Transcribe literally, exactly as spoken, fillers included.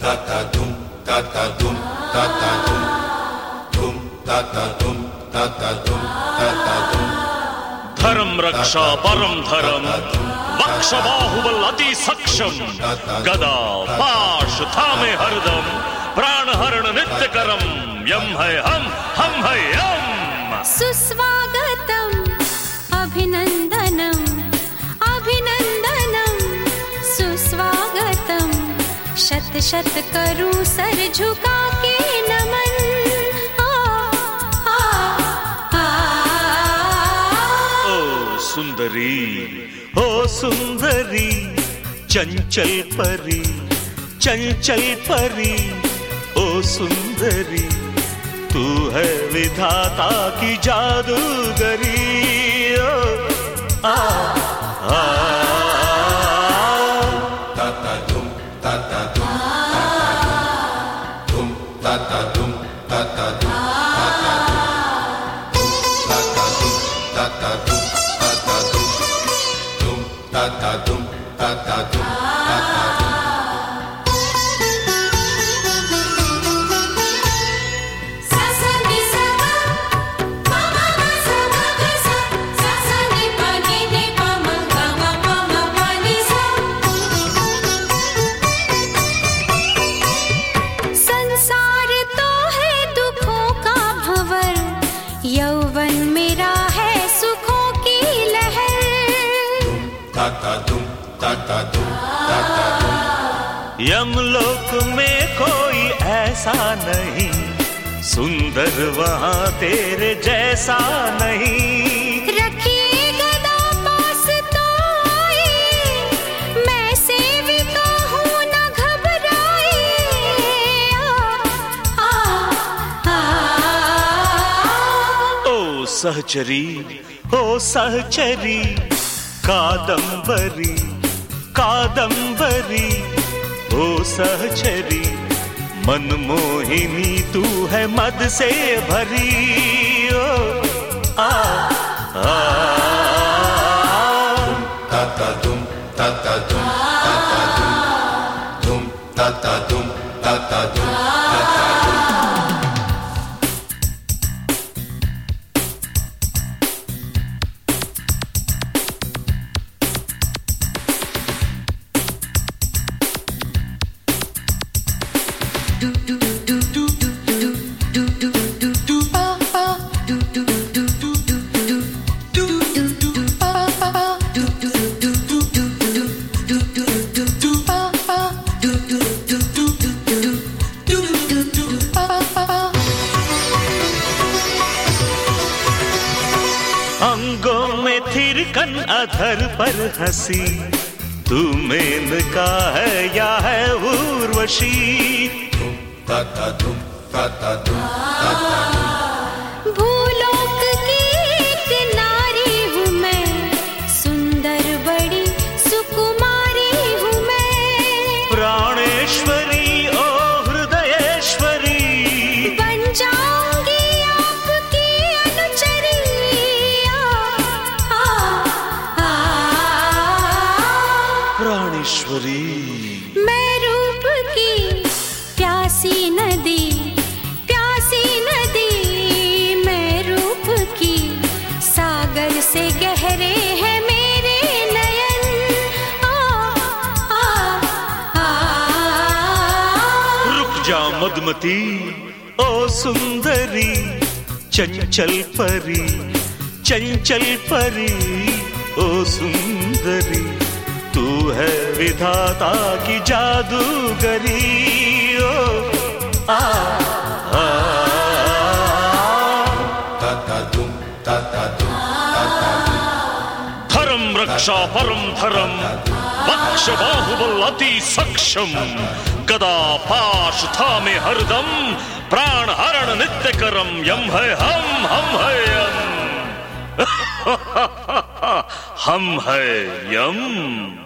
ta ta dum ta ta dum ta ta dum dum ta ta dum ta ta dum ta ta dum धर्म रक्षा परम धर्म वक्ष बाहुबल अति सक्षम गदा पाश थामे हरदम प्राण हरण नित्य करम यम है हम हम है यम। सुस्वागतम अभिनंदनम अभिनंदनम सुस्वागतम शत शत करूं सर झुका के नमन। सुंदरी ओ सुंदरी चंचल परी चंचल परी ओ सुंदरी तू है विधाता की जादूगरी। ओ आ आ ta ta dum ta ta dum dum ta ta dum ta ta dum ta ta dum ta ta dum ta ta dum ta ta dum ta ta dum ta ta dum sa sa ni sa ma ma ma sa ma ga sa sa sa ni pa ni ni pa ma ga ma pa ma pa ni sa। संसार तो है दुखों का भंवर यौवन मेरा है सुखों की लहर। ta ta dum ta ta dum ta ta dum यमलोक में कोई ऐसा नहीं सुंदर वहाँ तेरे जैसा नहीं। रखिए गदा पास तो आए मैं सेविका हूँ न घबराए। आ, आ, आ, ओ सहचरी ओ सहचरी कादंबरी कादंबरी ओ सहचरी मनमोहिनी तू है मद से भरी। ओ आ आ ta ta dum ta ta dum ta ta dum dum ta ta dum ta ta dum ta ta dum अंगों में थिरकन अधर पर हंसी तू मेनका है या है Urvashi. ta ta dum ta ta dum ta ta dum भूलोक की एक नारी हूँ मैं सुंदर बड़ी सुकुमारी हूँ मैं। प्राणेश्वरी ओ हृदयेश्वरी बन जाऊंगी आपकी अनुचरी। आ, आ, आ, प्राणेश्वरी मैं रूप की प्यासी नदी प्यासी नदी मैं रूप की सागर से गहरे हैं मेरे नयन। आ, आ, आ, रुक जा मधुमती ओ सुंदरी चंचल परी चंचल परी ओ सुंदरी तू है विधाता की जादूगरी। ओ आ आ ta ta dum ta ta dum ta ta dum धर्म रक्षा परम धर्म वक्ष बाहुबल अति सक्षम गदा पाश थामे हरदम प्राण हरण नित्य करम यम है हम हम है यम हम है यम।